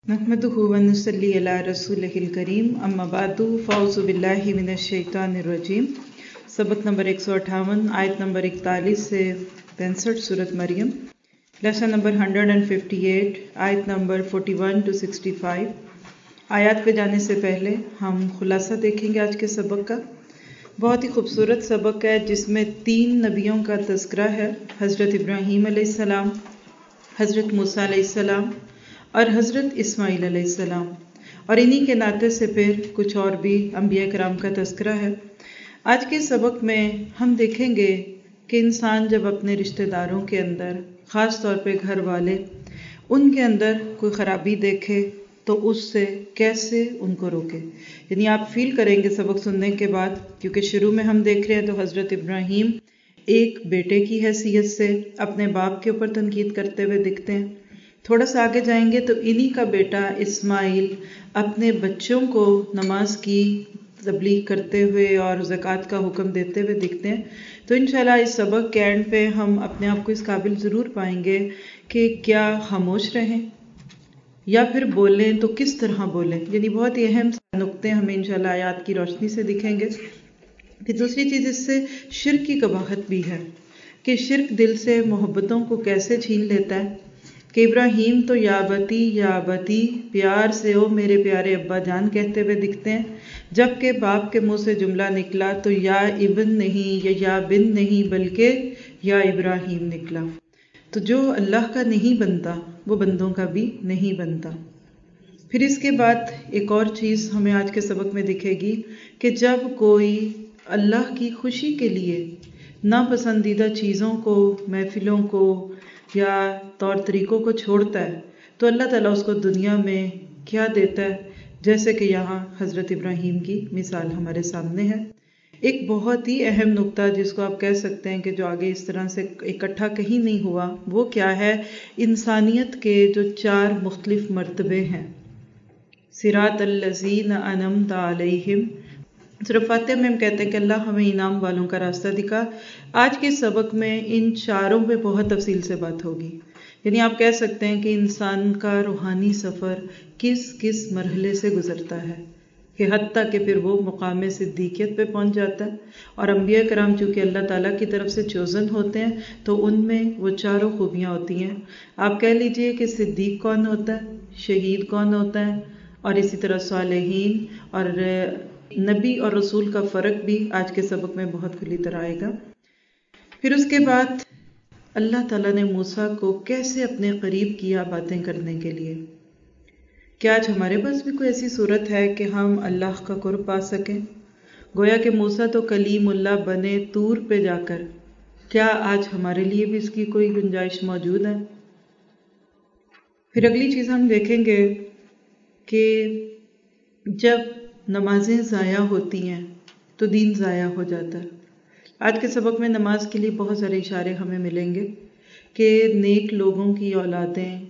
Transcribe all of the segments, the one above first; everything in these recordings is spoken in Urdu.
नहमदुहु व नुसल्ली अला रसूलिहिल करीम अम्मा बादु फ़ाउज़ु बिल्लाहि मिनश शैतानिर रजीम। सबक नंबर 158 आयत नंबर 41 से 65 सूरत मरियम। लेसन नंबर 158 आयत नंबर 41 to 65। आयत पे जाने से पहले हम खुलासा देखेंगे आज के सबक का। बहुत ही खूबसूरत सबक है जिसमें 3 नबियों का तज़किरा है, हज़रत इब्राहीम अलैहिस्सलाम, हज़रत मूसा अलैहिस्सलाम और हज़रत इस्माईल अलैहिस्सलाम, और इन्हीं के नाते से फिर कुछ और भी अंबिया कराम का तज़किरा है। आज के सबक में हम देखेंगे कि इंसान जब अपने रिश्तेदारों के अंदर, ख़ास तौर पे घर वाले, उनके अंदर कोई ख़राबी देखे तो उससे कैसे उनको रोके। यानी आप फील करेंगे सबक सुनने के बाद, क्योंकि शुरू में हम देख रहे हैं तो हज़रत इब्राहीम एक बेटे की हैसियत से अपने बाप के ऊपर तनकीद करते हुए दिखते हैं। थोड़ा सा आगे जाएंगे तो इन्हीं का बेटा इस्माईल अपने बच्चों को नमाज की तबलीग करते हुए और ज़कात का हुक्म देते हुए दिखते हैं। तो इंशाल्लाह इस सबक के एंड पे हम अपने आप को इस काबिल ज़रूर पाएंगे कि क्या खामोश रहें या फिर बोलें तो किस तरह बोलें। यानी बहुत ही अहम नुक्ते हमें इंशाल्लाह आयात की रोशनी से दिखेंगे। फिर दूसरी चीज़ इससे शिर्क की कबाहत भी है कि शिर्क दिल से मोहब्बतों को कैसे छीन लेता है कि इब्राहीम तो या बती प्यार से ओ मेरे प्यारे अब्बा जान कहते हुए दिखते हैं, जबकि बाप के मुंह से जुमला निकला तो या इब्न नहीं या बिन नहीं बल्कि या इब्राहीम निकला। तो जो अल्लाह का नहीं बनता वो बंदों का भी नहीं बनता। फिर इसके बाद एक और चीज़ हमें आज के सबक में दिखेगी कि जब कोई अल्लाह की खुशी के लिए नापसंदीदा चीज़ों को, महफिलों को या तौर तरीक़ों को छोड़ता है तो अल्लाह ताला उसको दुनिया में क्या देता है, जैसे कि यहाँ हज़रत इब्राहीम की मिसाल हमारे सामने है। एक बहुत ही अहम नुक्ता जिसको आप कह सकते हैं कि जो आगे इस तरह से इकट्ठा कहीं नहीं हुआ, वो क्या है, इंसानियत के जो 4 मुख्तलिफ मर्तबे हैं। सिरातल लज़ीना अनअमता अलैहिम, सूरह फातिहा में हम कहते हैं कि अल्लाह हमें इनाम वालों का रास्ता दिखा। आज के सबक में इन चारों पे बहुत तफसील से बात होगी। यानी आप कह सकते हैं कि इंसान का रूहानी सफ़र किस किस मरहले से गुजरता है कि हत्ता कि फिर वो मुकाम सिद्दीकियत पे पहुंच जाता है। और अंबिया कराम चूँकि अल्लाह ताला की तरफ से चोज़न होते हैं तो उनमें वो चारों खूबियाँ होती हैं। आप कह लीजिए कि सिद्दीक कौन होता है, शहीद कौन होता है, और इसी तरह सालेहीन और नबी और रसूल का फ़र्क भी आज के सबक में बहुत खुली तरह आएगा। फिर उसके बाद अल्लाह ताला ने मूसा को कैसे अपने करीब किया बातें करने के लिए। क्या आज हमारे पास भी कोई ऐसी सूरत है कि हम अल्लाह का कुर्ब पा सकें? गोया कि मूसा तो कलीमुल्लाह बने तूर पे जाकर, क्या आज हमारे लिए भी इसकी कोई गुंजाइश मौजूद है? फिर अगली चीज़ हम देखेंगे कि जब नमाजें ज़ाया होती हैं तो दीन ज़ाया हो जाता है। आज के सबक में नमाज के लिए बहुत सारे इशारे हमें मिलेंगे कि नेक लोगों की औलादें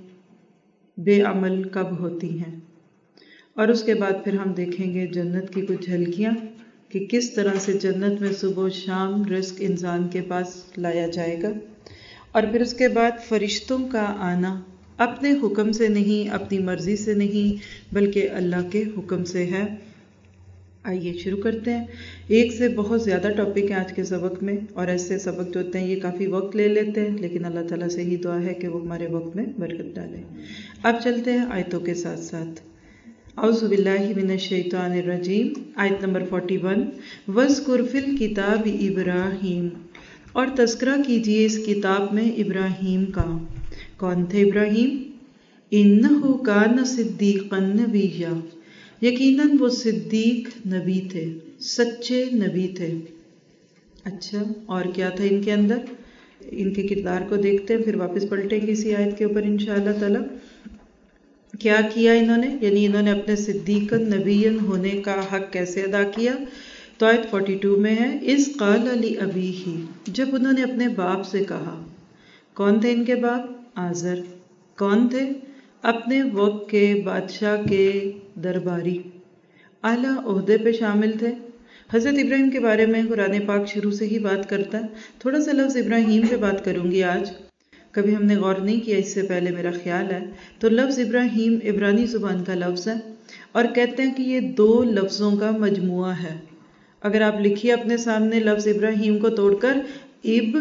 बेअमल कब होती हैं, और उसके बाद फिर हम देखेंगे जन्नत की कुछ झलकियाँ कि किस तरह से जन्नत में सुबह शाम रिस्क इंसान के पास लाया जाएगा। और फिर उसके बाद फरिश्तों का आना अपने हुक्म से नहीं, अपनी मर्ज़ी से नहीं, बल्कि अल्लाह के हुक्म से है। आइए शुरू करते हैं। एक से बहुत ज़्यादा टॉपिक है आज के सबक में, और ऐसे सबक जो होते हैं ये काफ़ी वक्त ले लेते हैं, लेकिन अल्लाह ताला से ही दुआ है कि वो हमारे वक्त में बरकत डाले। अब चलते हैं आयतों के साथ साथ। औज़ु बिल्लाहि मिनश शैतानिर रजीम, आयत नंबर 41। वज़्कुर फिल किताब इब्राहीम, और तज़किरा कीजिए इस किताब में इब्राहीम का। कौन थे इब्राहीम? इन्नहु कान सिद्दीक़न नबिय्या, यकीनन वो सिद्दीक नबी थे, सच्चे नबी थे। अच्छा, और क्या था इनके अंदर? इनके किरदार को देखते हैं, फिर वापस पलटेंगे इसी आयत के ऊपर इंशाअल्लाह ताला। क्या किया इन्होंने, यानी इन्होंने अपने सिद्दीकन नबीयन होने का हक कैसे अदा किया? तो आयत 42 में है, इस क़ाल अली अबीही, जब उन्होंने अपने बाप से कहा। कौन थे इनके बाप? आज़र। कौन थे? अपने वक्त के बादशाह के दरबारी, आला ओहदे पे शामिल थे। हज़रत इब्राहीम के बारे में कुरान पाक शुरू से ही बात करता है। थोड़ा सा लफ्ज़ इब्राहीम पे बात करूँगी आज। کبھی ہم نے غور نہیں کیا اس سے پہلے میرا خیال ہے. تو لفظ ابراہیم عبرانی زبان کا لفظ ہے اور کہتے ہیں کہ یہ 2 لفظوں کا مجموعہ ہے. اگر آپ لکھیے اپنے سامنے لفظ ابراہیم کو توڑ کر اب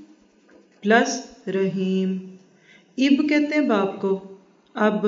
پلس رحیم. اب کہتے ہیں باپ کو، اب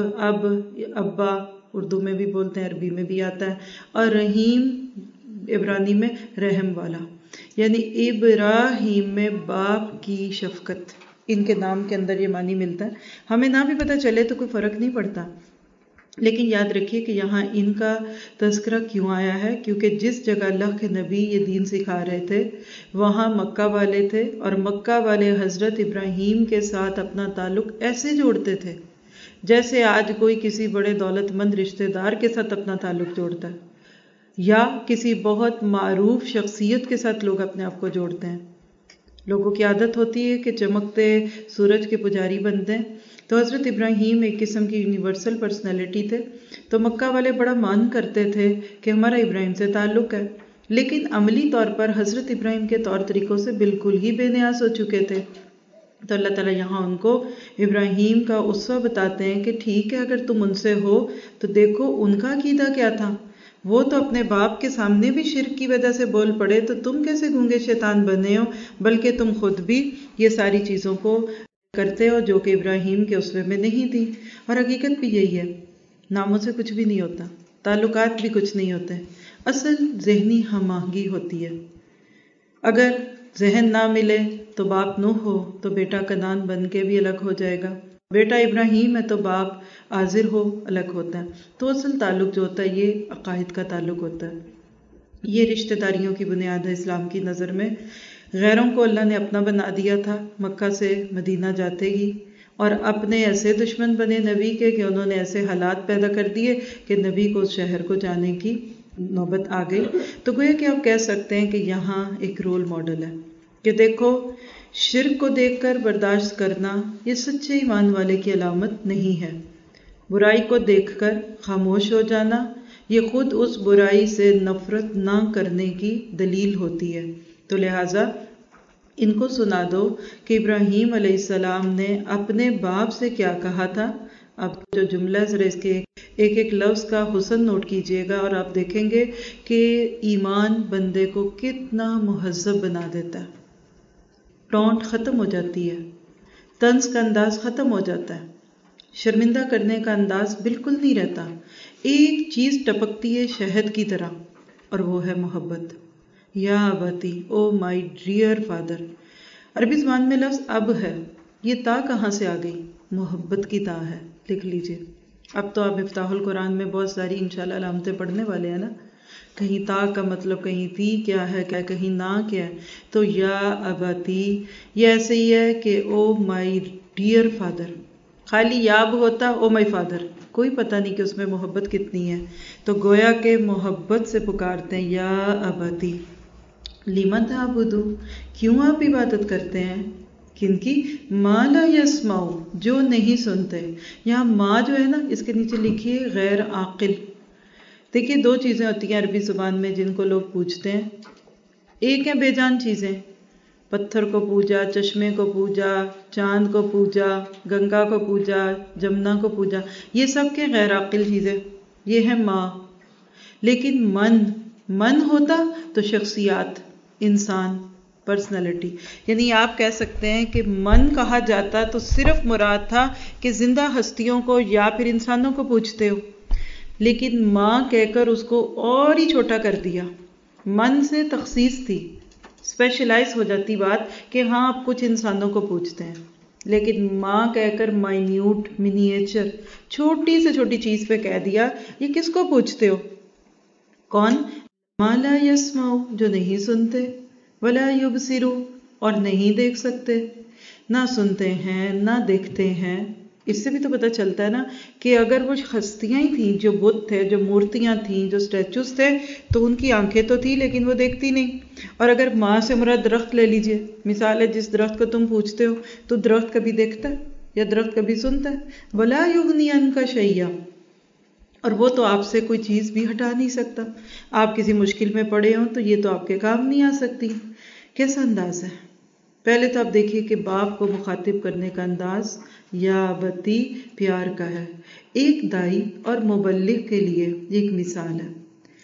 ابا اردو میں بھی بولتے ہیں، عربی میں بھی آتا ہے، اور رحیم عبرانی میں رحم والا، یعنی ابراہیم میں باپ کی شفقت. ان کے نام کے اندر یہ معنی ملتا ہے. ہمیں نہ بھی پتہ چلے تو کوئی فرق نہیں پڑتا، لیکن یاد رکھیے کہ یہاں ان کا تذکرہ کیوں آیا ہے، کیونکہ جس جگہ اللہ کے نبی یہ دین سکھا رہے تھے وہاں مکہ والے تھے، اور مکہ والے حضرت ابراہیم کے ساتھ اپنا تعلق ایسے جوڑتے تھے جیسے آج کوئی کسی بڑے دولت مند رشتہ دار کے ساتھ اپنا تعلق جوڑتا ہے، یا کسی بہت معروف شخصیت کے ساتھ لوگ اپنے آپ کو جوڑتے ہیں. لوگوں کی عادت ہوتی ہے کہ چمکتے سورج کے پجاری بنتے ہیں. تو حضرت ابراہیم ایک قسم کی یونیورسل پرسنالٹی تھے، تو مکہ والے بڑا مان کرتے تھے کہ ہمارا ابراہیم سے تعلق ہے، لیکن عملی طور پر حضرت ابراہیم کے طور طریقوں سے بالکل ہی بے نیاز ہو چکے تھے. تو اللہ تعالیٰ یہاں ان کو ابراہیم کا اسوہ بتاتے ہیں کہ ٹھیک ہے اگر تم ان سے ہو تو دیکھو ان کا عقیدہ کیا تھا. وہ تو اپنے باپ کے سامنے بھی شرک کی وجہ سے بول پڑے، تو تم کیسے گونگے شیطان بنے ہو؟ بلکہ تم خود بھی یہ ساری چیزوں کو کرتے ہو جو کہ ابراہیم کے اسوے میں نہیں تھی. اور حقیقت بھی یہی ہے، ناموں سے کچھ بھی نہیں ہوتا، تعلقات بھی کچھ نہیں ہوتے، اصل ذہنی ہم آہنگی ہوتی ہے. اگر ذہن نہ ملے تو باپ نوح ہو تو بیٹا کنعان بن کے بھی الگ ہو جائے گا، بیٹا ابراہیم ہے تو باپ آزر ہو الگ ہوتا ہے. تو اصل تعلق جو ہوتا ہے یہ عقائد کا تعلق ہوتا ہے. یہ رشتہ داریوں کی بنیاد ہے اسلام کی نظر میں. غیروں کو اللہ نے اپنا بنا دیا تھا مکہ سے مدینہ جاتے ہی، اور اپنے ایسے دشمن بنے نبی کے کہ انہوں نے ایسے حالات پیدا کر دیے کہ نبی کو اس شہر کو جانے کی نوبت آ گئی. تو گویا کہ آپ کہہ سکتے ہیں کہ یہاں ایک رول ماڈل ہے کہ دیکھو شرک کو دیکھ کر برداشت کرنا یہ سچے ایمان والے کی علامت نہیں ہے. برائی کو دیکھ کر خاموش ہو جانا یہ خود اس برائی سے نفرت نہ کرنے کی دلیل ہوتی ہے. تو لہٰذا ان کو سنا دو کہ ابراہیم علیہ السلام نے اپنے باپ سے کیا کہا تھا. اب جو جملہ ہے ذرا اس کے ایک ایک لفظ کا حسن نوٹ کیجئے گا اور آپ دیکھیں گے کہ ایمان بندے کو کتنا مہذب بنا دیتا ہے. ٹونٹ ختم ہو جاتی ہے، طنز کا انداز ختم ہو جاتا ہے، شرمندہ کرنے کا انداز بالکل نہیں رہتا. ایک چیز ٹپکتی ہے شہد کی طرح اور وہ ہے محبت. یا ابتی، او مائی ڈیئر فادر. عربی زبان میں لفظ اب ہے، یہ تا کہاں سے آ گئی؟ محبت کی تا ہے، لکھ لیجئے. اب تو آپ مفتاح القرآن میں بہت ساری انشاءاللہ علامتیں پڑھنے والے ہیں نا. کہیں تا کا مطلب کہیں تی کیا ہے، کہیں نا کیا ہے. تو یا ابتی یہ ایسے ہی ہے کہ او مائی ڈیئر فادر. خالی یاب ہوتا او مائی فادر، کوئی پتہ نہیں کہ اس میں محبت کتنی ہے. تو گویا کہ محبت سے پکارتے ہیں یا ابتی لما تعبدو، کیوں آپ عبادت کرتے ہیں؟ کن کی؟ ما لا یسمعو، جو نہیں سنتے. یہاں ما جو ہے نا اس کے نیچے لکھیے غیر عاقل. دیکھیے 2 چیزیں ہوتی ہیں عربی زبان میں جن کو لوگ پوجتے ہیں. ایک ہے بے جان چیزیں، پتھر کو پوجا، چشمے کو پوجا، چاند کو پوجا، گنگا کو پوجا، جمنا کو پوجا، یہ سب کے غیر عاقل چیزیں، یہ ہے ماں. لیکن من ہوتا تو شخصیات، انسان، پرسنالٹی. یعنی آپ کہہ سکتے ہیں کہ من کہا جاتا تو صرف مراد تھا کہ زندہ ہستیوں کو یا پھر انسانوں کو پوجتے ہو، لیکن ماں کہہ کر اس کو اور ہی چھوٹا کر دیا. من سے تخصیص تھی، اسپیشلائز ہو جاتی بات کہ ہاں آپ کچھ انسانوں کو پوجتے ہیں، لیکن ماں کہہ کر مائنیوٹ، منیچر، چھوٹی سے چھوٹی چیز پہ کہہ دیا یہ کس کو پوجتے ہو؟ کون؟ ما لا یسمعو، جو نہیں سنتے، ولا یبصرو، اور نہیں دیکھ سکتے. نہ سنتے ہیں نہ دیکھتے ہیں. اس سے بھی تو پتہ چلتا ہے نا کہ اگر وہ ہستیاں ہی تھیں، جو بت تھے، جو مورتیاں تھیں، جو سٹیچوز تھے، تو ان کی آنکھیں تو تھی لیکن وہ دیکھتی نہیں. اور اگر ماں سے مراد درخت لے لیجئے، مثال ہے جس درخت کو تم پوجتے ہو تو درخت کبھی دیکھتا ہے یا درخت کبھی سنتا ہے؟ ولا یغنی عنک شیئا، اور وہ تو آپ سے کوئی چیز بھی ہٹا نہیں سکتا. آپ کسی مشکل میں پڑے ہوں تو یہ تو آپ کے کام نہیں آ سکتی. کیسا انداز ہے؟ پہلے تو آپ دیکھیے کہ باپ کو مخاطب کرنے کا انداز یا بتی پیار کا ہے. ایک دائی اور مبلغ کے لیے یہ ایک مثال ہے.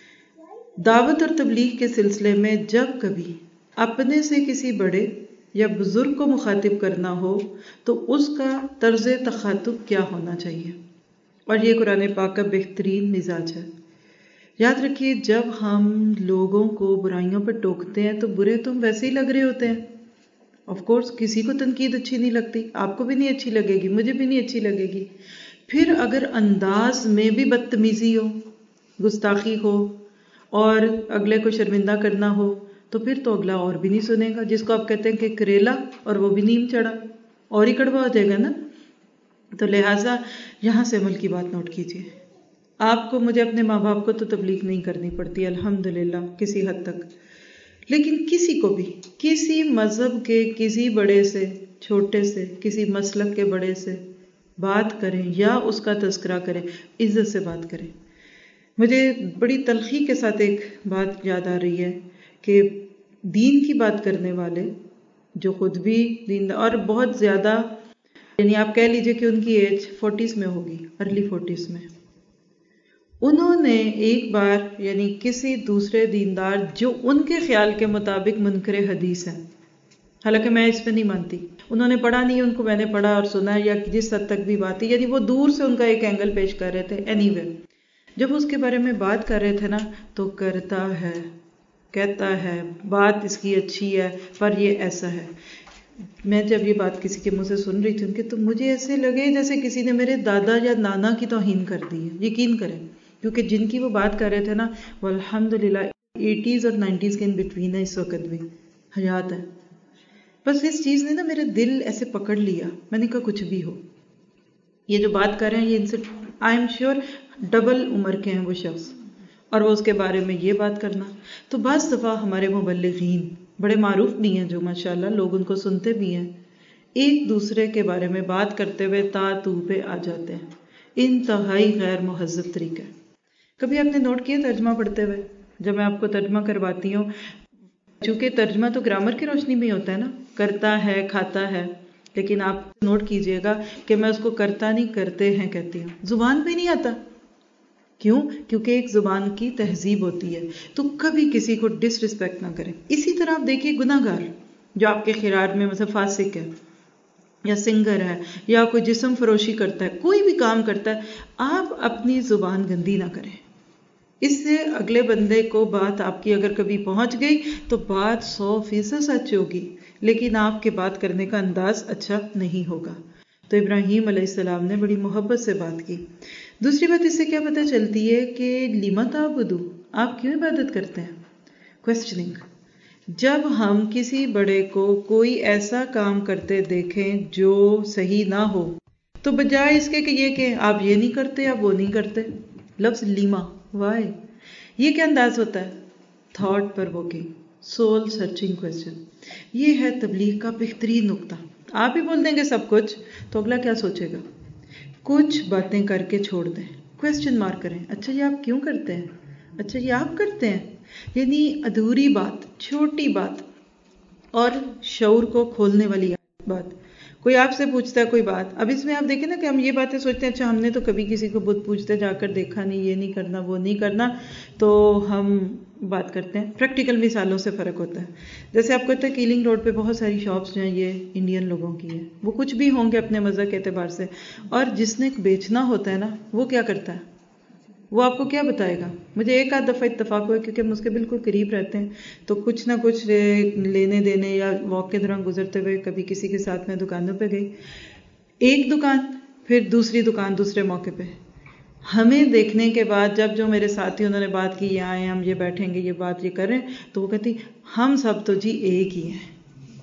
دعوت اور تبلیغ کے سلسلے میں جب کبھی اپنے سے کسی بڑے یا بزرگ کو مخاطب کرنا ہو تو اس کا طرز تخاطب کیا ہونا چاہیے، اور یہ قرآن پاک کا بہترین مزاج ہے. یاد رکھیے جب ہم لوگوں کو برائیوں پر ٹوکتے ہیں تو برے تو ویسے ہی لگ رہے ہوتے ہیں. آف کورس کسی کو تنقید اچھی نہیں لگتی، آپ کو بھی نہیں اچھی لگے گی، مجھے بھی نہیں اچھی لگے گی. پھر اگر انداز میں بھی بدتمیزی ہو، گستاخی ہو اور اگلے کو شرمندہ کرنا ہو تو پھر تو اگلا اور بھی نہیں سنے گا. جس کو آپ کہتے ہیں کہ کریلا اور وہ بھی نیم چڑھا، اور ہی کڑوا ہو جائے گا نا. تو لہٰذا یہاں سے عمل کی بات نوٹ کیجیے. آپ کو مجھے اپنے ماں باپ کو تو تبلیغ نہیں کرنی پڑتی الحمدللہ کسی حد تک، لیکن کسی کو بھی کسی مذہب کے کسی بڑے سے چھوٹے سے، کسی مسلک کے بڑے سے بات کریں یا اس کا تذکرہ کریں، عزت سے بات کریں. مجھے بڑی تلخی کے ساتھ ایک بات یاد آ رہی ہے کہ دین کی بات کرنے والے جو خود بھی دین اور بہت زیادہ، یعنی آپ کہہ لیجئے کہ ان کی ایج 40s میں ہوگی، ارلی 40s میں، انہوں نے ایک بار یعنی کسی دوسرے دیندار جو ان کے خیال کے مطابق منکر حدیث ہیں، حالانکہ میں اس پہ نہیں مانتی، انہوں نے پڑھا نہیں، ان کو میں نے پڑھا اور سنا یا جس حد تک بھی بات ہے، یعنی وہ دور سے ان کا ایک اینگل پیش کر رہے تھے. اینی وے جب اس کے بارے میں بات کر رہے تھے نا تو کرتا ہے، کہتا ہے بات اس کی اچھی ہے پر یہ ایسا ہے. میں جب یہ بات کسی کے منہ سے سن رہی تھی ان کے، تو مجھے ایسے لگے جیسے کسی نے میرے دادا یا نانا کی توہین کر دی ہے. یقین کریں کیونکہ جن کی وہ بات کر رہے تھے نا وہ الحمدللہ 80s اور 90s کے ان بٹوین ہے، اس وقت بھی حیات ہے. بس اس چیز نے نا میرے دل ایسے پکڑ لیا. میں نے کہا کچھ بھی ہو، یہ جو بات کر رہے ہیں یہ ان سے آئی ایم شیور ڈبل عمر کے ہیں وہ شخص، اور وہ اس کے بارے میں یہ بات کرنا. تو بعض دفعہ ہمارے مبلغین بڑے معروف بھی ہیں جو ماشاءاللہ لوگ ان کو سنتے بھی ہیں، ایک دوسرے کے بارے میں بات کرتے ہوئے تا تو پہ آ جاتے ہیں. انتہائی غیر مہذب طریقہ. کبھی آپ نے نوٹ کیا ترجمہ پڑھتے ہوئے جب میں آپ کو ترجمہ کرواتی ہوں، چونکہ ترجمہ تو گرامر کی روشنی میں ہوتا ہے نا، کرتا ہے کھاتا ہے، لیکن آپ نوٹ کیجئے گا کہ میں اس کو کرتا نہیں کرتے ہیں کہتی ہوں. زبان پہ نہیں آتا. کیوں؟ کیونکہ ایک زبان کی تہذیب ہوتی ہے. تو کبھی کسی کو ڈس رسپیکٹ نہ کریں. اسی طرح آپ دیکھیے گناہ گار جو آپ کے خیال میں مثلا فاسق ہے یا سنگر ہے یا کوئی جسم فروشی کرتا ہے، کوئی بھی کام کرتا ہے، آپ اپنی زبان گندی نہ کریں. اس سے اگلے بندے کو بات آپ کی اگر کبھی پہنچ گئی تو بات 100% سچ ہوگی، لیکن آپ کے بات کرنے کا انداز اچھا نہیں ہوگا. تو ابراہیم علیہ السلام نے بڑی محبت سے بات کی. دوسری بات اس سے کیا پتہ چلتی ہے کہ لما تعبدو، آپ کیوں عبادت کرتے ہیں؟ کوسچننگ. جب ہم کسی بڑے کو کوئی ایسا کام کرتے دیکھیں جو صحیح نہ ہو تو بجائے اس کے کہ یہ کہ آپ یہ نہیں کرتے آپ وہ نہیں کرتے، لفظ لیما وائی، یہ کیا انداز ہوتا ہے؟ Thought provoking, soul searching question. یہ ہے تبلیغ کا بہترین نقطہ. آپ ہی بول دیں گے سب کچھ تو اگلا کیا سوچے گا؟ کچھ باتیں کر کے چھوڑ دیں، کوسچن مارک کریں. اچھا یہ آپ کیوں کرتے ہیں؟ اچھا یہ آپ کرتے ہیں؟ یعنی ادھوری بات، چھوٹی بات اور شعور کو کھولنے والی بات. کوئی آپ سے پوچھتا ہے کوئی بات، اب اس میں آپ دیکھیں نا کہ ہم یہ باتیں سوچتے ہیں اچھا ہم نے تو کبھی کسی کو بت پوچھتے جا کر دیکھا نہیں، یہ نہیں کرنا وہ نہیں کرنا، تو ہم بات کرتے ہیں. پریکٹیکل مثالوں سے فرق ہوتا ہے. جیسے آپ کو پتہ ہے کیلنگ روڈ پہ بہت ساری شاپس جو ہیں یہ انڈین لوگوں کی ہیں، وہ کچھ بھی ہوں گے اپنے مذہب کے اعتبار سے، اور جس نے بیچنا ہوتا ہے نا وہ کیا کرتا ہے؟ وہ آپ کو کیا بتائے گا؟ مجھے ایک آدھ دفعہ اتفاق ہوا کیونکہ ہم اس کے بالکل قریب رہتے ہیں، تو کچھ نہ کچھ لینے دینے یا واک کے دوران گزرتے ہوئے کبھی کسی کے ساتھ میں دکانوں پہ گئی، ایک دکان پھر دوسری دکان دوسرے موقع پہ، ہمیں دیکھنے کے بعد جب جو میرے ساتھی انہوں نے بات کی یہاں آئے ہم یہ بیٹھیں گے یہ بات یہ کر رہے ہیں، تو وہ کہتی ہم سب تو جی ایک ہی ہیں.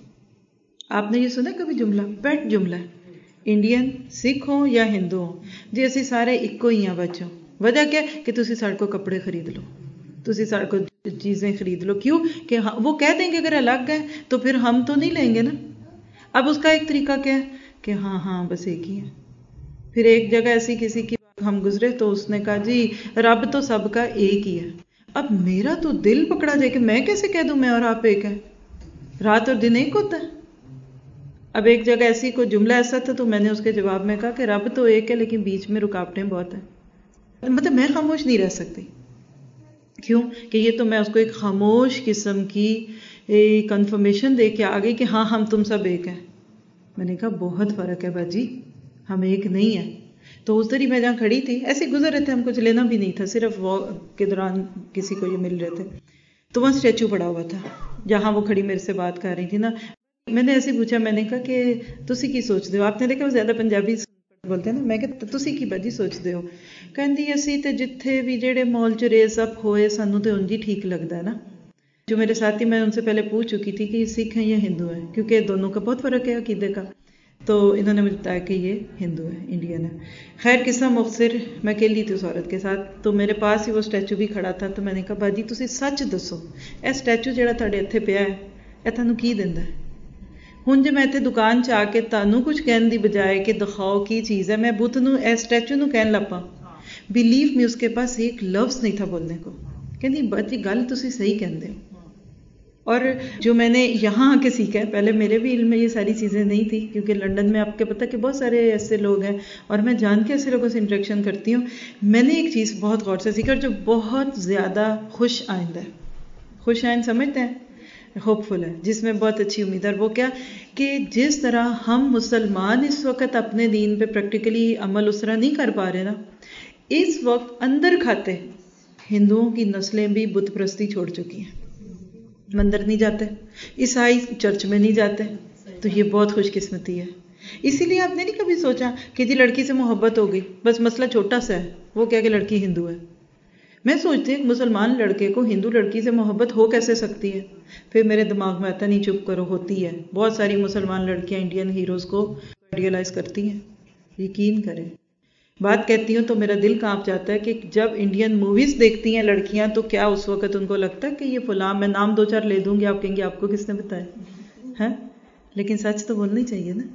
آپ نے یہ سنا کبھی جملہ؟ پیٹ جملہ ہے. انڈین سکھ ہوں یا ہندو ہوں، جی اسی سارے ایکو ہی ہیں بچوں. وجہ کیا کہ تسی ساڑھ کو کپڑے خرید لو، تسی ساڑھ کو چیزیں خرید لو. کیوں کہ وہ کہہ دیں کہ اگر الگ گئے تو پھر ہم تو نہیں لیں گے نا. اب اس کا ایک طریقہ کیا ہے کہ ہاں بس ایک ہی ہے. پھر ایک جگہ ایسی کسی کی ہم گزرے تو اس نے کہا جی رب تو سب کا ایک ہی ہے. اب میرا تو دل پکڑا جائے کہ میں کیسے کہہ دوں میں اور آپ ایک ہے؟ رات اور دن ایک ہوتا ہے؟ اب ایک جگہ ایسی کوئی جملہ ایسا تھا تو میں نے اس کے جواب میں کہا کہ رب تو ایک ہے لیکن بیچ میں رکاوٹیں بہت ہیں. مطلب میں خاموش نہیں رہ سکتی. کیوں کہ یہ تو میں اس کو ایک خاموش قسم کی کنفرمیشن دے کے آ گئی کہ ہاں ہم تم سب ایک ہیں. میں نے کہا بہت فرق ہے باجی، ہم ایک نہیں ہیں. تو اس دن ہی میں جہاں کھڑی تھی ایسے گزر رہے تھے، ہم کچھ لینا بھی نہیں تھا، صرف واک کے دوران کسی کو یہ مل رہے تھے. تو وہاں اسٹیچو پڑا ہوا تھا جہاں وہ کھڑی میرے سے بات کر رہی تھی نا. میں نے ایسے پوچھا، میں نے کہا کہ تسی کی سوچتے ہو؟ آپ نے دیکھا وہ زیادہ پنجابی بولتے ہیں نا. میں کہ تسی کی باجی سوچتے ہو؟ کہندی اسی تے جتھے بھی جڑے مال چ ریز اپ ہوئے سانو تے انج ہی ٹھیک لگدا ہے نا. جو میرے ساتھی، میں ان سے پہلے پوچھ چکی تھی کہ یہ سکھ ہیں یا ہندو ہیں، کیونکہ دونوں کا بہت فرق ہے عقیدے کا. تو انہوں نے مجھے بتایا کہ یہ ہندو ہے، انڈین ہے. خیر قصہ مختصر، میں اکیلی تھی اس عورت کے ساتھ، تو میرے پاس ہی وہ اسٹیچو بھی کھڑا تھا. تو میں نے کہا باجی تسی سچ دسو، اے اسٹیچو جڑا تھوڑے اتنے پیا ہے اے تھانوں کی دیندا ہے؟ ہن جے میں اتنے دکان چ آ کے تانوں کچھ کہن دی بجائے کہ دکھاؤ کی چیز ہے، میں بت نو اے اسٹیچو نو کہن لپا. بلیو می، اس کے پاس ایک لفظ نہیں تھا بولنے کو. کہندی باجی گل تسی صحیح کہندے ہو. اور جو میں نے یہاں آ کے سیکھا ہے، پہلے میرے بھی علم میں یہ ساری چیزیں نہیں تھی، کیونکہ لنڈن میں آپ کے پتہ کہ بہت سارے ایسے لوگ ہیں اور میں جان کے ایسے لوگوں سے انٹریکشن کرتی ہوں. میں نے ایک چیز بہت غور سے سیکھا جو بہت زیادہ خوش آئند ہے. خوش آئند سمجھتے ہیں؟ ہوپ فل ہے، جس میں بہت اچھی امید ہے. اور وہ کیا کہ جس طرح ہم مسلمان اس وقت اپنے دین پہ پریکٹیکلی عمل اس طرح نہیں کر پا رہے نا، اس وقت اندر کھاتے ہندوؤں کی نسلیں بھی بت پرستی چھوڑ چکی ہیں. مندر نہیں جاتے، عیسائی چرچ میں نہیں جاتے. تو یہ بہت خوش قسمتی ہے. اسی لیے آپ نے نہیں کبھی سوچا کہ جی لڑکی سے محبت ہو گئی، بس مسئلہ چھوٹا سا ہے، وہ کیا کہ لڑکی ہندو ہے. میں سوچتی ہوں مسلمان لڑکے کو ہندو لڑکی سے محبت ہو کیسے سکتی ہے؟ پھر میرے دماغ میں آتا نہیں، چپ کرو، ہوتی ہے. بہت ساری مسلمان لڑکیاں انڈین ہیروز کو آئیڈیلائز کرتی ہیں، یقین کریں. بات کہتی ہوں تو میرا دل کانپ جاتا ہے کہ جب انڈین موویز دیکھتی ہیں لڑکیاں تو کیا اس وقت ان کو لگتا ہے کہ یہ فلاں، میں نام دو چار لے دوں گی، آپ کہیں گے آپ کو کس نے بتایا ہے؟ لیکن سچ تو بولنا ہی چاہیے نا.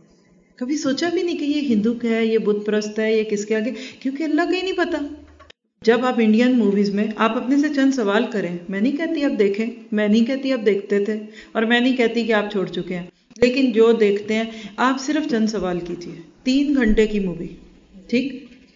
کبھی سوچا بھی نہیں کہ یہ ہندو کا ہے، یہ بت پرست ہے، یہ کس کے آگے؟ کیونکہ اللہ کا ہی نہیں پتا. جب آپ انڈین موویز میں آپ اپنے سے چند سوال کریں، میں نہیں کہتی آپ دیکھیں، میں نہیں کہتی آپ دیکھتے تھے، اور میں نہیں کہتی کہ آپ چھوڑ چکے ہیں، لیکن جو دیکھتے ہیں آپ صرف چند سوال کیجئے. 3 گھنٹے کی مووی، ٹھیک،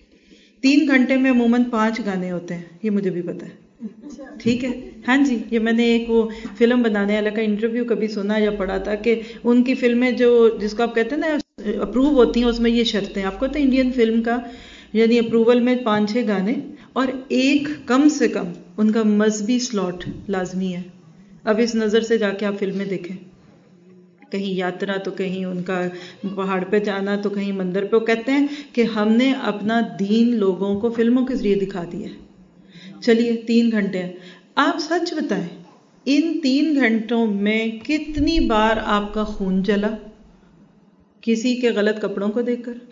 3 گھنٹے میں عموماً 5 گانے ہوتے ہیں، یہ مجھے بھی پتا ہے، ٹھیک ہے. ہاں جی، یہ میں نے ایک وہ فلم بنانے والا کا انٹرویو کبھی سنا یا پڑھا تھا کہ ان کی فلمیں جو جس کو آپ کہتے ہیں نا اپروو ہوتی ہیں، اس میں یہ شرطیں. آپ کو تو انڈین فلم کا یعنی اپروول میں 5-6 گانے اور ایک کم سے کم ان کا مذہبی سلاٹ لازمی ہے. اب اس نظر سے جا کے آپ فلمیں دیکھیں، کہیں یاترا تو کہیں ان کا پہاڑ پہ جانا تو کہیں مندر پہ. وہ کہتے ہیں کہ ہم نے اپنا دین لوگوں کو فلموں کے ذریعے دکھا دیا ہے. چلیے 3 گھنٹے ہیں، آپ سچ بتائیں ان 3 گھنٹوں میں کتنی بار آپ کا خون چلا کسی کے غلط کپڑوں کو دیکھ کر؟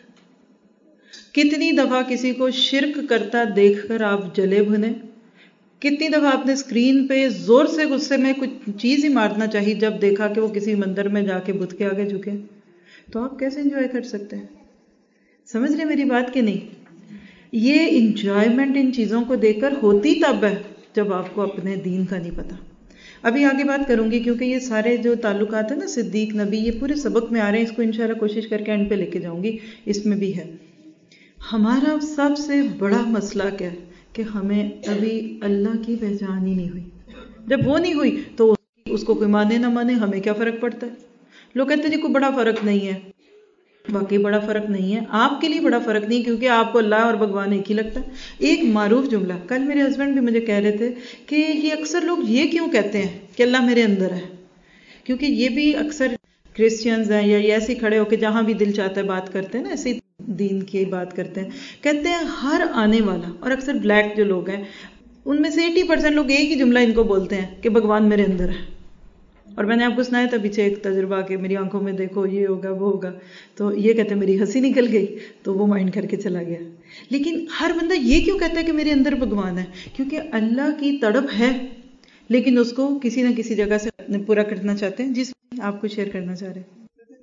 کتنی دفعہ کسی کو شرک کرتا دیکھ کر آپ جلے بھنے؟ کتنی دفعہ آپ نے اسکرین پہ زور سے غصے میں کچھ چیز ہی مارنا چاہیے جب دیکھا کہ وہ کسی مندر میں جا کے بت کے آگے جھکے؟ تو آپ کیسے انجوائے کر سکتے ہیں؟ سمجھ رہے میری بات کہ نہیں؟ یہ انجوائمنٹ ان چیزوں کو دیکھ کر ہوتی تب ہے جب آپ کو اپنے دین کا نہیں پتا. ابھی آگے بات کروں گی کیونکہ یہ سارے جو تعلقات ہیں نا صدیق نبی، یہ پورے سبق میں آ رہے ہیں. اس کو انشاءاللہ کوشش کر کے اینڈ پہ لے کے جاؤں گی، اس میں بھی ہے. ہمارا سب سے بڑا مسئلہ کیا ہے کہ ہمیں ابھی اللہ کی پہچان ہی نہیں ہوئی. جب وہ نہیں ہوئی تو اس کو کوئی مانے نہ مانے ہمیں کیا فرق پڑتا ہے؟ لوگ کہتے ہیں جی کوئی بڑا فرق نہیں ہے. واقعی بڑا فرق نہیں ہے، آپ کے لیے بڑا فرق نہیں، کیونکہ آپ کو اللہ اور بھگوان ایک ہی لگتا ہے. ایک معروف جملہ، کل میرے ہسبینڈ بھی مجھے کہہ رہے تھے کہ یہ اکثر لوگ یہ کیوں کہتے ہیں کہ اللہ میرے اندر ہے، کیونکہ یہ بھی اکثر کرسچنز ہیں یا یہ ایسے کھڑے ہو کے جہاں بھی دل چاہتا ہے بات کرتے ہیں نا، ایسے دین کی بات کرتے ہیں. کہتے ہیں ہر آنے والا، اور اکثر بلیک جو لوگ ہیں ان میں سے 80% لوگ ایک ہی جملہ ان کو بولتے ہیں کہ بھگوان میرے اندر ہے. اور میں نے آپ کو سنایا تھا پیچھے ایک تجربہ کہ میری آنکھوں میں دیکھو یہ ہوگا وہ ہوگا، تو یہ کہتے ہیں میری ہنسی نکل گئی تو وہ مائنڈ کر کے چلا گیا. لیکن ہر بندہ یہ کیوں کہتا ہے کہ میرے اندر بھگوان ہے؟ کیونکہ اللہ کی تڑپ ہے لیکن اس کو کسی نہ کسی جگہ سے پورا کرنا چاہتے ہیں. جس آپ کو شیئر کرنا چاہ رہے ہیں.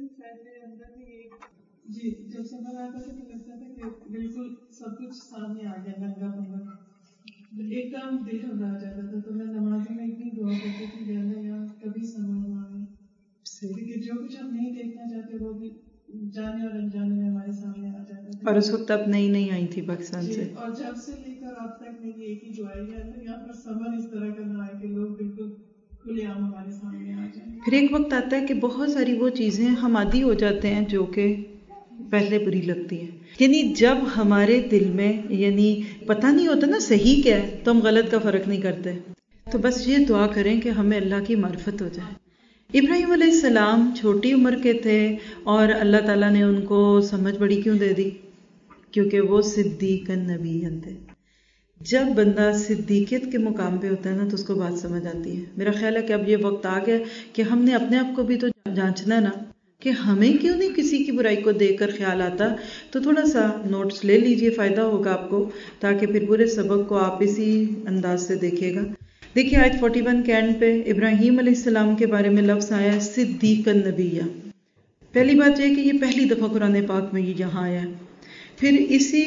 جی، جب سفر آتا تھا تو لگتا تھا کہ بالکل سب کچھ سامنے آ گیا، ننگا پنگا، ایک دم دل گھبرا جاتا تھا. تو میں نمازوں میں اتنی دعا کرتی تھی کہ اللہ یار کبھی سمجھ نہ آئے، کیونکہ جو کچھ ہم نہیں دیکھنا چاہتے وہ بھی جانے اور انجانے میں ہمارے سامنے آ جاتا ہے. اور اس وقت اب نئی نئی آئی تھی پاکستان سے. اور جب سے لے کر اب تک میری ایک ہی دعا ہے یہاں پر صبر اس طرح کا نہ آئے کہ لوگ بالکل کھلے عام ہمارے سامنے آ جائیں. پھر ایک وقت آتا ہے کہ بہت ساری وہ چیزیں ہم عادی ہو جاتے ہیں جو کہ پہلے بری لگتی ہیں. یعنی جب ہمارے دل میں یعنی پتہ نہیں ہوتا نا صحیح کیا ہے تو ہم غلط کا فرق نہیں کرتے. تو بس یہ دعا کریں کہ ہمیں اللہ کی معرفت ہو جائے. ابراہیم علیہ السلام چھوٹی عمر کے تھے اور اللہ تعالیٰ نے ان کو سمجھ بڑی کیوں دے دی؟ کیونکہ وہ صدیق نبی تھے. جب بندہ صدیقیت کے مقام پہ ہوتا ہے نا تو اس کو بات سمجھ آتی ہے. میرا خیال ہے کہ اب یہ وقت آ گیا کہ ہم نے اپنے آپ کو بھی تو جانچنا ہے نا کہ ہمیں کیوں نہیں کسی کی برائی کو دیکھ کر خیال آتا. تو تھوڑا سا نوٹس لے لیجئے، فائدہ ہوگا آپ کو، تاکہ پھر پورے سبق کو آپ اسی انداز سے دیکھیے گا. دیکھیے آیت 41 کے اینڈ پہ ابراہیم علیہ السلام کے بارے میں لفظ آیا ہے صدیق النبیہ. پہلی بات یہ کہ یہ پہلی دفعہ قرآن پاک میں یہ یہاں آیا ہے. پھر اسی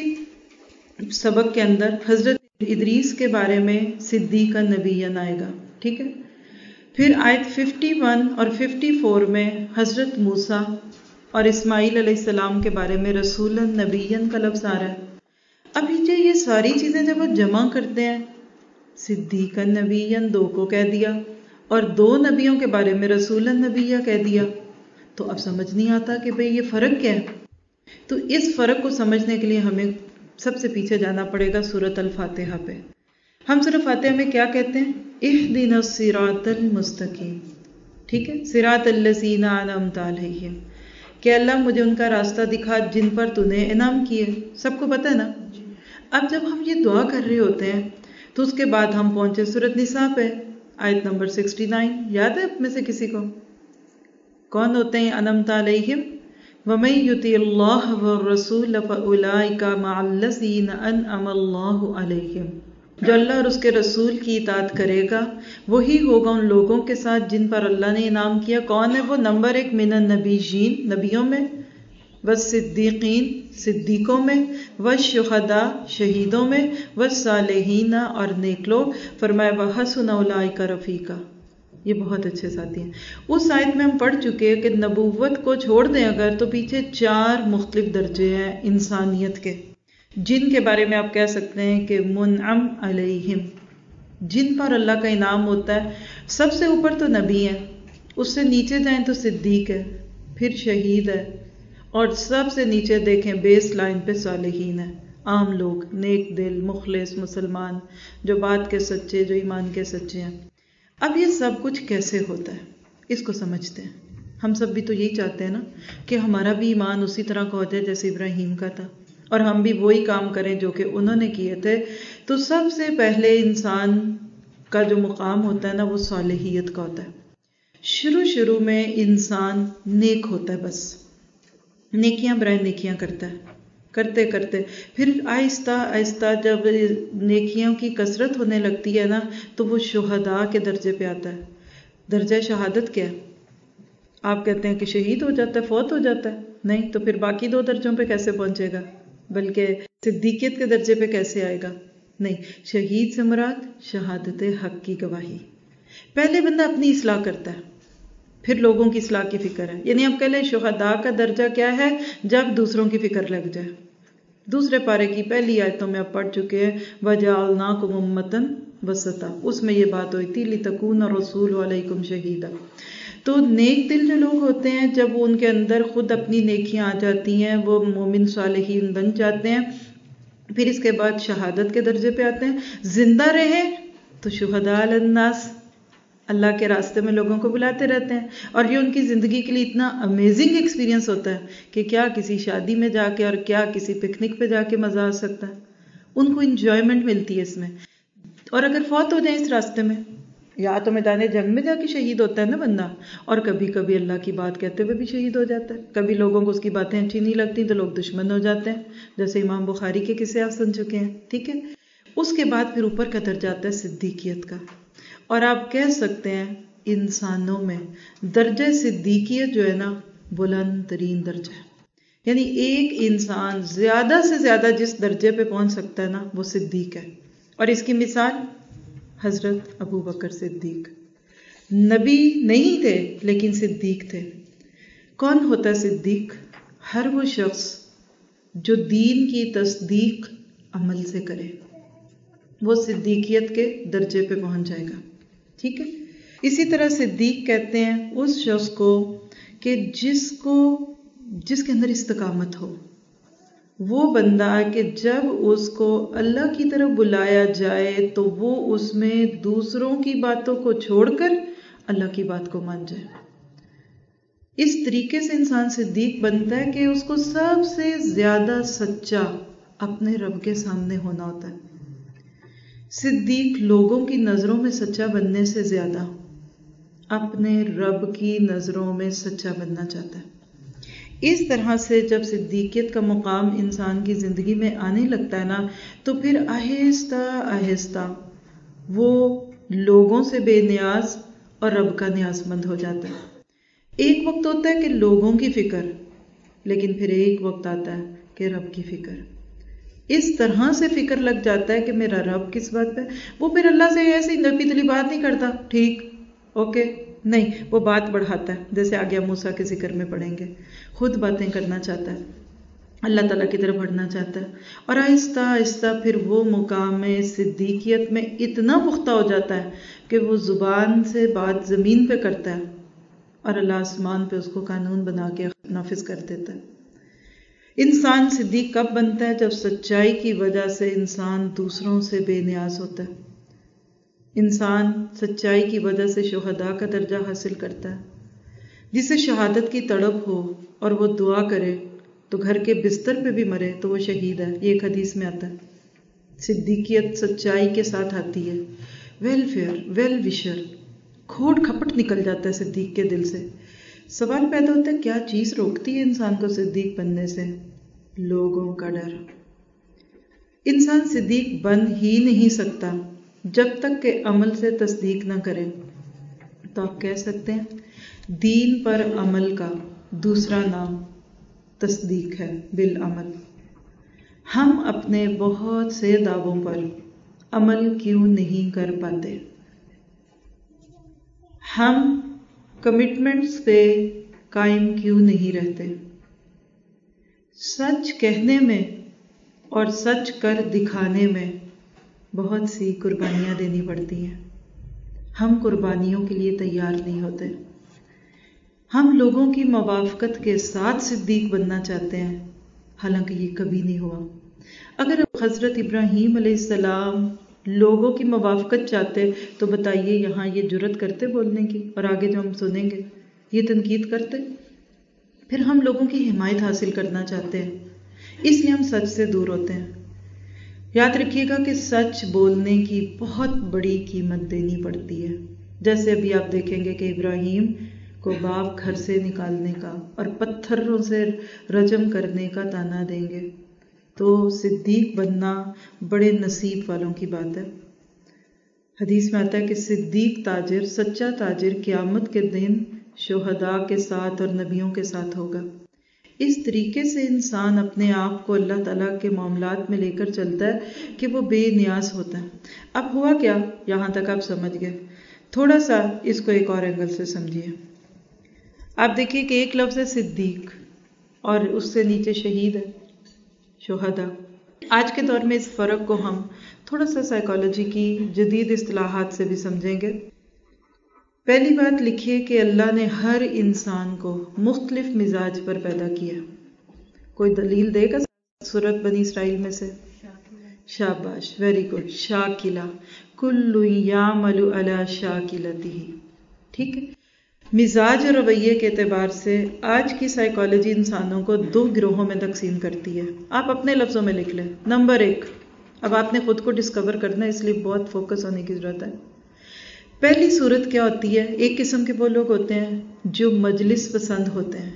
سبق کے اندر حضرت ادریس کے بارے میں صدیق النبیہ آئے گا، ٹھیک ہے. پھر آیت 51 اور 54 میں حضرت موسیٰ اور اسماعیل علیہ السلام کے بارے میں رسول النبی کا لفظ آ رہا ہے. اب یہ ساری چیزیں جب وہ جمع کرتے ہیں، صدیق النبی 2 کو کہہ دیا اور 2 نبیوں کے بارے میں رسول النبیہ کہہ دیا، تو اب سمجھ نہیں آتا کہ بھئی یہ فرق کیا ہے. تو اس فرق کو سمجھنے کے لیے ہمیں سب سے پیچھے جانا پڑے گا سورۃ الفاتحہ پہ. ہم سورۃ فاتحہ میں کیا کہتے ہیں؟ اہدنا الصراط المستقیم، ٹھیک ہے، صراط الذین انعمت علیہم، کہ اللہ مجھے ان کا راستہ دکھا جن پر تو نے انعام کیے. سب کو پتہ ہے نا. اب جب ہم یہ دعا کر رہے ہوتے ہیں تو اس کے بعد ہم پہنچے سورۃ نساء پہ، آیت نمبر 69. یاد ہے آپ میں سے کسی کو؟ کون ہوتے ہیں انعمت علیہم؟ وَمَن يُطِعِ اللَّهَ وَالرَّسُولَ فَأُولَٰئِكَ مَعَ الَّذِينَ أَنْعَمَ اللَّهُ عَلَيْهِمْ. جو اللہ اور اس کے رسول کی اطاعت کرے گا وہی ہوگا ان لوگوں کے ساتھ جن پر اللہ نے انعام کیا. کون ہے وہ؟ نمبر 1 من النبیین، نبیوں میں، والصدیقین، صدیقوں میں، والشہداء، شہیدوں میں، والصالحین، اور نیک لوگ. فرمایا وحسن اولئک رفیقا، یہ بہت اچھے ساتھی ہیں. اس آیت میں ہم پڑھ چکے ہیں کہ نبوت کو چھوڑ دیں اگر تو پیچھے 4 مختلف درجے ہیں انسانیت کے، جن کے بارے میں آپ کہہ سکتے ہیں کہ منعم علیہم، جن پر اللہ کا انعام ہوتا ہے. سب سے اوپر تو نبی ہیں، اس سے نیچے جائیں تو صدیق ہے، پھر شہید ہے، اور سب سے نیچے دیکھیں بیس لائن پہ صالحین ہے، عام لوگ، نیک دل، مخلص مسلمان، جو بات کے سچے، جو ایمان کے سچے ہیں. اب یہ سب کچھ کیسے ہوتا ہے اس کو سمجھتے ہیں. ہم سب بھی تو یہی چاہتے ہیں نا کہ ہمارا بھی ایمان اسی طرح کا ہو جائے جیسے ابراہیم کا تھا، اور ہم بھی وہی کام کریں جو کہ انہوں نے کیے تھے. تو سب سے پہلے انسان کا جو مقام ہوتا ہے نا وہ صالحیت کا ہوتا ہے. شروع میں انسان نیک ہوتا ہے، بس نیکیاں برائے نیکیاں کرتا ہے، کرتے پھر آہستہ آہستہ جب نیکیوں کی کثرت ہونے لگتی ہے نا تو وہ شہداء کے درجے پہ آتا ہے. درجہ شہادت کیا ہے؟ آپ کہتے ہیں کہ شہید ہو جاتا ہے، فوت ہو جاتا ہے. نہیں تو پھر باقی 2 درجوں پہ کیسے پہنچے گا؟ بلکہ صدیقیت کے درجے پہ کیسے آئے گا؟ نہیں، شہید سے مراد شہادت حق کی گواہی. پہلے بندہ اپنی اصلاح کرتا ہے، پھر لوگوں کی اصلاح کی فکر ہے. یعنی آپ کہہ لیں شہداء کا درجہ کیا ہے؟ جب دوسروں کی فکر لگ جائے. دوسرے پارے کی پہلی آیتوں میں آپ پڑھ چکے ہیں وَجَعَلْنَاكُمْ أُمَّةً وَسَطًا، اس میں یہ بات ہوئی تھی لِتَكُونَ الرَّسُولُ عَلَيْكُمْ شَهِيدًا. تو نیک دل جو لوگ ہوتے ہیں جب ان کے اندر خود اپنی نیکیاں آ جاتی ہیں، وہ مومن صالحین بن جاتے ہیں، پھر اس کے بعد شہادت کے درجے پہ آتے ہیں. زندہ رہے تو شہداء علی الناس، اللہ کے راستے میں لوگوں کو بلاتے رہتے ہیں، اور یہ ان کی زندگی کے لیے اتنا امیزنگ ایکسپیرینس ہوتا ہے کہ کیا کسی شادی میں جا کے اور کیا کسی پکنک پہ جا کے مزہ آ سکتا ہے. ان کو انجوائمنٹ ملتی ہے اس میں. اور اگر فوت ہو جائیں اس راستے میں، یا تو میدان جنگ میں جا کے شہید ہوتا ہے نا بندہ، اور کبھی کبھی اللہ کی بات کہتے ہوئے بھی شہید ہو جاتا ہے. کبھی لوگوں کو اس کی باتیں اچھی نہیں لگتی تو لوگ دشمن ہو جاتے ہیں، جیسے امام بخاری کے قصے آپ سن چکے ہیں، ٹھیک ہے. اس کے بعد پھر اوپر کا درجہ آتا ہے صدیقیت کا. اور آپ کہہ سکتے ہیں انسانوں میں درجہ صدیقیت جو ہے نا بلند ترین درجہ ہے. یعنی ایک انسان زیادہ سے زیادہ جس درجے پہ پہنچ سکتا ہے نا وہ صدیق ہے. اور اس کی مثال حضرت ابو بکر صدیق، نبی نہیں تھے لیکن صدیق تھے. کون ہوتا ہے صدیق؟ ہر وہ شخص جو دین کی تصدیق عمل سے کرے، وہ صدیقیت کے درجے پہ پہنچ جائے گا. ٹھیک ہے. اسی طرح صدیق کہتے ہیں اس شخص کو کہ جس کے اندر استقامت ہو. وہ بندہ کہ جب اس کو اللہ کی طرف بلایا جائے تو وہ اس میں دوسروں کی باتوں کو چھوڑ کر اللہ کی بات کو مان جائے. اس طریقے سے انسان صدیق بنتا ہے کہ اس کو سب سے زیادہ سچا اپنے رب کے سامنے ہونا ہوتا ہے. صدیق لوگوں کی نظروں میں سچا بننے سے زیادہ اپنے رب کی نظروں میں سچا بننا چاہتا ہے. اس طرح سے جب صدیقیت کا مقام انسان کی زندگی میں آنے لگتا ہے نا، تو پھر آہستہ آہستہ وہ لوگوں سے بے نیاز اور رب کا نیاز مند ہو جاتا ہے. ایک وقت ہوتا ہے کہ لوگوں کی فکر، لیکن پھر ایک وقت آتا ہے کہ رب کی فکر. اس طرح سے فکر لگ جاتا ہے کہ میرا رب کس بات پہ، وہ پھر اللہ سے ایسی پتلی بات نہیں کرتا، ٹھیک اوکے، نہیں، وہ بات بڑھاتا ہے. جیسے آگے موسیٰ کے ذکر میں پڑھیں گے، خود باتیں کرنا چاہتا ہے، اللہ تعالیٰ کی طرف بڑھنا چاہتا ہے، اور آہستہ آہستہ پھر وہ مقام صدیقیت میں اتنا پختہ ہو جاتا ہے کہ وہ زبان سے بات زمین پہ کرتا ہے اور اللہ آسمان پہ اس کو قانون بنا کے نافذ کر دیتا ہے. انسان صدیق کب بنتا ہے؟ جب سچائی کی وجہ سے انسان دوسروں سے بے نیاز ہوتا ہے. انسان سچائی کی وجہ سے شہداء کا درجہ حاصل کرتا ہے. جسے شہادت کی تڑپ ہو اور وہ دعا کرے تو گھر کے بستر پہ بھی مرے تو وہ شہید ہے. یہ ایک حدیث میں آتا ہے. صدیقیت سچائی کے ساتھ آتی ہے. ویل وشر، کھوٹ کھپٹ نکل جاتا ہے صدیق کے دل سے. سوال پیدا ہوتا ہے کیا چیز روکتی ہے انسان کو صدیق بننے سے؟ لوگوں کا ڈر. انسان صدیق بن ہی نہیں سکتا جب تک کہ عمل سے تصدیق نہ کرے. تو آپ کہہ سکتے ہیں دین پر عمل کا دوسرا نام تصدیق ہے بالعمل. ہم اپنے بہت سے دعووں پر عمل کیوں نہیں کر پاتے؟ ہم کمٹمنٹس پہ قائم کیوں نہیں رہتے؟ سچ کہنے میں اور سچ کر دکھانے میں بہت سی قربانیاں دینی پڑتی ہیں. ہم قربانیوں کے لیے تیار نہیں ہوتے. ہم لوگوں کی موافقت کے ساتھ صدیق بننا چاہتے ہیں، حالانکہ یہ کبھی نہیں ہوا. اگر حضرت ابراہیم علیہ السلام لوگوں کی موافقت چاہتے تو بتائیے یہاں یہ جرت کرتے بولنے کی، اور آگے جو ہم سنیں گے یہ تنقید کرتے. پھر ہم لوگوں کی حمایت حاصل کرنا چاہتے ہیں، اس لیے ہم سچ سے دور ہوتے ہیں. یاد رکھیے گا کہ سچ بولنے کی بہت بڑی قیمت دینی پڑتی ہے. جیسے ابھی آپ دیکھیں گے کہ ابراہیم کو باپ گھر سے نکالنے کا اور پتھروں سے رجم کرنے کا طعنہ دیں گے. تو صدیق بننا بڑے نصیب والوں کی بات ہے. حدیث میں آتا ہے کہ صدیق تاجر، سچا تاجر قیامت کے دن شہداء کے ساتھ اور نبیوں کے ساتھ ہوگا. اس طریقے سے انسان اپنے آپ کو اللہ تعالیٰ کے معاملات میں لے کر چلتا ہے کہ وہ بے نیاز ہوتا ہے. اب ہوا کیا؟ یہاں تک آپ سمجھ گئے. تھوڑا سا اس کو ایک اور اینگل سے سمجھیے. آپ دیکھیے کہ ایک لفظ ہے صدیق اور اس سے نیچے شہید ہے، شہداء. آج کے دور میں اس فرق کو ہم تھوڑا سا سائیکالوجی کی جدید اصطلاحات سے بھی سمجھیں گے. پہلی بات لکھیے کہ اللہ نے ہر انسان کو مختلف مزاج پر پیدا کیا. کوئی دلیل دے گا سورۃ بنی اسرائیل میں سے؟ شاباش، ویری گڈ. شاکلہ، کل یعمل علی شاکلتہ. ٹھیک ہے. مزاج اور رویے کے اعتبار سے آج کی سائیکالوجی انسانوں کو دو گروہوں میں تقسیم کرتی ہے. آپ اپنے لفظوں میں لکھ لیں. نمبر 1، اب آپ نے خود کو ڈسکور کرنا ہے، اس لیے بہت فوکس ہونے کی ضرورت ہے. پہلی صورت کیا ہوتی ہے؟ ایک قسم کے وہ لوگ ہوتے ہیں جو مجلس پسند ہوتے ہیں.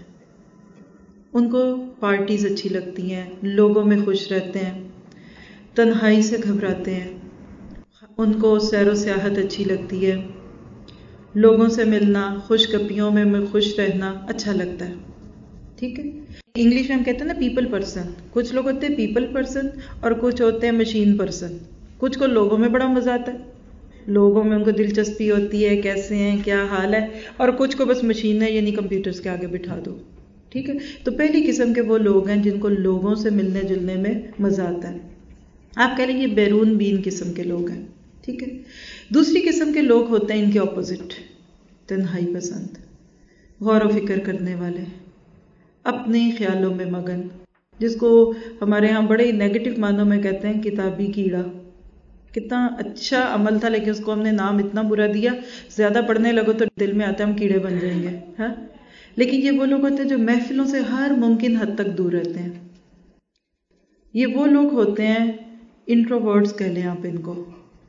ان کو پارٹیز اچھی لگتی ہیں، لوگوں میں خوش رہتے ہیں، تنہائی سے گھبراتے ہیں. ان کو سیر و سیاحت اچھی لگتی ہے، لوگوں سے ملنا، خوش گپیوں میں خوش رہنا اچھا لگتا ہے. ٹھیک ہے. انگلش میں ہم کہتے ہیں نا پیپل پرسن. کچھ لوگ ہوتے ہیں پیپل پرسن اور کچھ ہوتے ہیں مشین پرسن. کچھ کو لوگوں میں بڑا مزہ آتا ہے، لوگوں میں ان کو دلچسپی ہوتی ہے، کیسے ہیں، کیا حال ہے، اور کچھ کو بس مشین ہے یعنی کمپیوٹرز کے آگے بٹھا دو. ٹھیک ہے. تو پہلی قسم کے وہ لوگ ہیں جن کو لوگوں سے ملنے جلنے میں مزہ آتا ہے. آپ کہہ لیں یہ بیرون بین قسم کے لوگ ہیں. ٹھیک ہے. دوسری قسم کے لوگ ہوتے ہیں ان کے اپوزٹ، تنہائی پسند، غور و فکر کرنے والے، اپنے خیالوں میں مگن، جس کو ہمارے ہاں بڑے نیگیٹو معنوں میں کہتے ہیں کتابی کیڑا. کتنا اچھا عمل تھا لیکن اس کو ہم نے نام اتنا برا دیا، زیادہ پڑھنے لگو تو دل میں آتا ہے ہم کیڑے بن جائیں گے. ہاں، لیکن یہ وہ لوگ ہوتے ہیں جو محفلوں سے ہر ممکن حد تک دور رہتے ہیں. یہ وہ لوگ ہوتے ہیں انٹروورٹس کہہ لیں آپ ان کو.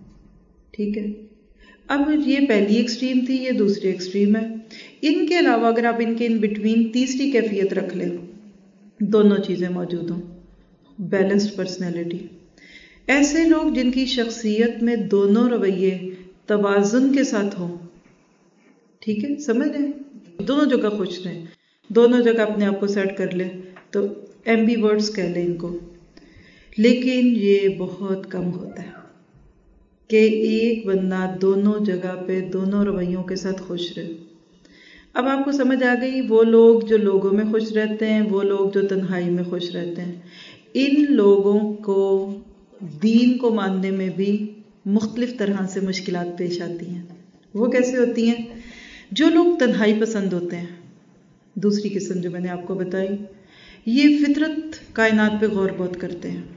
ٹھیک ہے. اب یہ پہلی ایکسٹریم تھی، یہ دوسری ایکسٹریم ہے. ان کے علاوہ اگر آپ ان کے ان بٹوین تیسری کیفیت رکھ لیں، دونوں چیزیں موجود ہوں، بیلنسڈ پرسنالٹی. ایسے لوگ جن کی شخصیت میں دونوں رویے توازن کے ساتھ ہوں. ٹھیک ہے، سمجھ رہے ہیں؟ دونوں جگہ خوش رہیں، دونوں جگہ اپنے آپ کو سیٹ کر لیں، تو ایمبی ورڈز کہہ لیں ان کو. لیکن یہ بہت کم ہوتا ہے کہ ایک بندہ دونوں جگہ پہ دونوں رویوں کے ساتھ خوش رہے. اب آپ کو سمجھ آ گئی وہ لوگ جو لوگوں میں خوش رہتے ہیں، وہ لوگ جو تنہائی میں خوش رہتے ہیں. ان لوگوں کو دین کو ماننے میں بھی مختلف طرح سے مشکلات پیش آتی ہیں. وہ کیسے ہوتی ہیں؟ جو لوگ تنہائی پسند ہوتے ہیں، دوسری قسم جو میں نے آپ کو بتائی، یہ فطرت کائنات پہ غور بہت کرتے ہیں،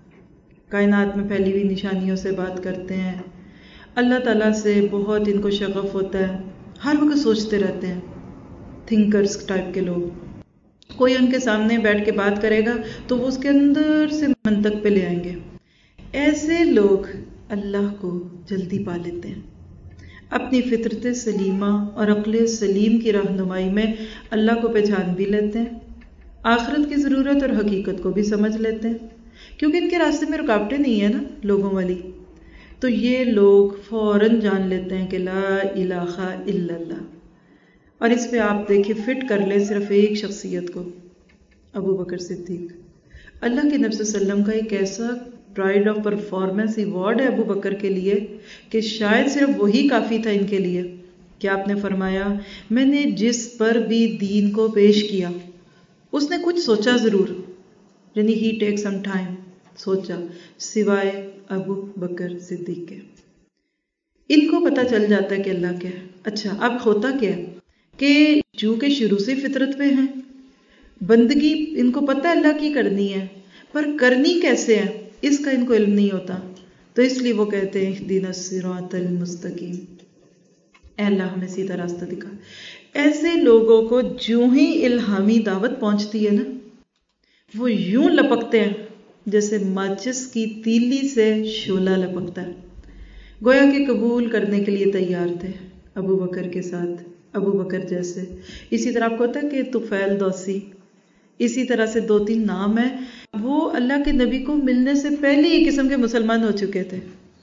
کائنات میں پھیلی ہوئی نشانیوں سے بات کرتے ہیں، اللہ تعالیٰ سے بہت ان کو شغف ہوتا ہے، ہر وقت سوچتے رہتے ہیں. تھنکرز ٹائپ کے لوگ. کوئی ان کے سامنے بیٹھ کے بات کرے گا تو وہ اس کے اندر سے منطق پہ لے آئیں گے. ایسے لوگ اللہ کو جلدی پا لیتے ہیں. اپنی فطرت سلیمہ اور عقل سلیم کی رہنمائی میں اللہ کو پہچان بھی لیتے ہیں، آخرت کی ضرورت اور حقیقت کو بھی سمجھ لیتے ہیں، کیونکہ ان کے راستے میں رکاوٹیں نہیں ہیں نا لوگوں والی. تو یہ لوگ فوراً جان لیتے ہیں کہ لا الہ الا اللہ. اور اس پہ آپ دیکھیں فٹ کر لیں صرف ایک شخصیت کو، ابو بکر صدیق. اللہ کے نبی صلی اللہ علیہ وسلم کا ایک ایسا پرائڈ آف پرفارمنس ایوارڈ ہے ابو بکر کے لیے کہ شاید صرف وہی کافی تھا ان کے لیے کہ آپ نے فرمایا میں نے جس پر بھی دین کو پیش کیا اس نے کچھ سوچا ضرور، یعنی ہی ٹیک سم ٹائم، سوچا، سوائے ابو بکر صدیق کے. ان کو پتہ چل جاتا ہے کہ اللہ کیا ہے. اچھا اب ہوتا کیا ہے کہ چونکہ شروع سے فطرت پہ ہیں، بندگی ان کو پتہ اللہ کی کرنی ہے، پر کرنی کیسے ہے اس کا ان کو علم نہیں ہوتا. تو اس لیے وہ کہتے ہیں اہدنا الصراط المستقیم، اے اللہ ہمیں سیدھا راستہ دکھا. ایسے لوگوں کو جو ہی الہامی دعوت پہنچتی ہے نا، وہ یوں لپکتے ہیں جیسے ماچس کی تیلی سے شعلہ لپکتا ہے. گویا کہ قبول کرنے کے لیے تیار تھے ابو بکر کے ساتھ، ابو بکر جیسے. اسی طرح آپ کو ہوتا ہے کہ طفیل دوسی، اسی طرح سے 2-3 نام ہیں. وہ اللہ کے نبی کو ملنے سے پہلے ہی قسم کے مسلمان ہو چکے تھے.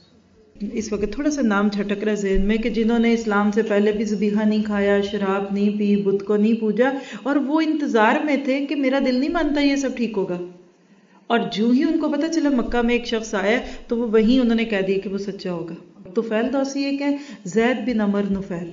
اس وقت تھوڑا سا نام چھٹک رہا ذہن میں کہ جنہوں نے اسلام سے پہلے بھی ذبیحہ نہیں کھایا، شراب نہیں پی، بت کو نہیں پوجا، اور وہ انتظار میں تھے کہ میرا دل نہیں مانتا یہ سب ٹھیک ہوگا. اور جو ہی ان کو پتہ چلا مکہ میں ایک شخص آیا تو وہ وہیں انہوں نے کہہ دیا کہ وہ سچا ہوگا. طفیل دوسی ایک ہے، زید بن عمر نفیل.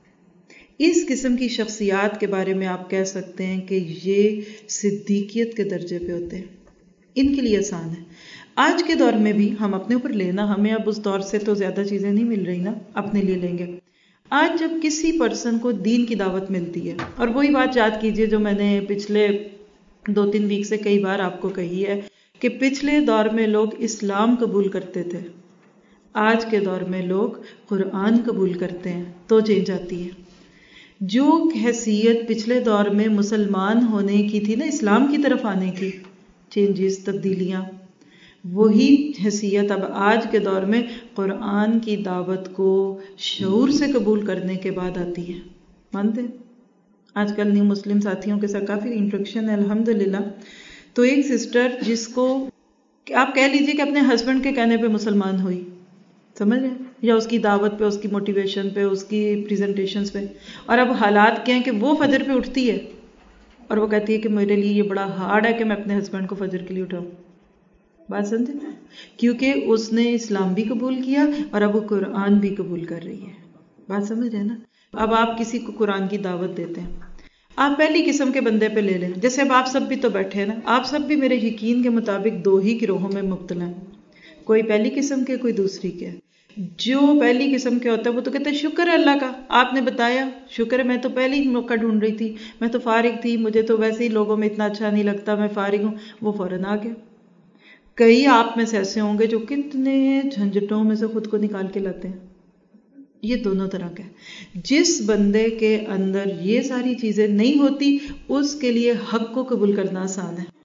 اس قسم کی شخصیات کے بارے میں آپ کہہ سکتے ہیں کہ یہ صدیقیت کے درجے پہ ہوتے ہیں. ان کے لیے آسان ہے. آج کے دور میں بھی ہم اپنے اوپر لینا، ہمیں اب اس دور سے تو زیادہ چیزیں نہیں مل رہی نا، اپنے لیے لیں گے. آج جب کسی پرسن کو دین کی دعوت ملتی ہے، اور وہی بات یاد کیجئے جو میں نے پچھلے 2-3 ویک سے کئی بار آپ کو کہی ہے کہ پچھلے دور میں لوگ اسلام قبول کرتے تھے، آج کے دور میں لوگ قرآن قبول کرتے ہیں، تو چینج آتی ہے. جو حیثیت پچھلے دور میں مسلمان ہونے کی تھی نا، اسلام کی طرف آنے کی، چینجز، تبدیلیاں، وہی حیثیت اب آج کے دور میں قرآن کی دعوت کو شعور سے قبول کرنے کے بعد آتی ہے. مانتے ہیں؟ آج کل نیو مسلم ساتھیوں کے ساتھ کافی انٹریکشن ہے الحمدللہ. تو ایک سسٹر جس کو آپ کہہ لیجئے کہ اپنے ہسبینڈ کے کہنے پہ مسلمان ہوئی، سمجھ رہے ہیں، یا اس کی دعوت پہ، اس کی موٹیویشن پہ، اس کی پریزنٹیشنز پہ. اور اب حالات کیا ہیں کہ وہ فجر پہ اٹھتی ہے اور وہ کہتی ہے کہ میرے لیے یہ بڑا ہارڈ ہے کہ میں اپنے ہسبینڈ کو فجر کے لیے اٹھاؤں. بات سمجھے؟ کیونکہ اس نے اسلام بھی قبول کیا اور اب وہ قرآن بھی قبول کر رہی ہے. بات سمجھ رہے ہیں نا؟ اب آپ کسی کو قرآن کی دعوت دیتے ہیں، آپ پہلی قسم کے بندے پہ لے لیں، جیسے اب آپ سب بھی تو بیٹھے ہیں نا، آپ سب بھی میرے یقین کے مطابق دو ہی گروہوں میں مبتلا ہیں، کوئی پہلی قسم کے، کوئی دوسری کے۔ جو پہلی قسم کے ہوتا ہے وہ تو کہتے ہیں شکر ہے اللہ کا، آپ نے بتایا، شکر ہے، میں تو پہلے ہی موقع ڈھونڈ رہی تھی، میں تو فارغ تھی، مجھے تو ویسے ہی لوگوں میں اتنا اچھا نہیں لگتا، میں فارغ ہوں، وہ فوراً آ گیا۔ کئی آپ میں سے ایسے ہوں گے جو کتنے جھنجھٹوں میں سے خود کو نکال کے لاتے ہیں۔ یہ دونوں طرح کا ہے۔ جس بندے کے اندر یہ ساری چیزیں نہیں ہوتی اس کے لیے حق کو قبول کرنا آسان ہے۔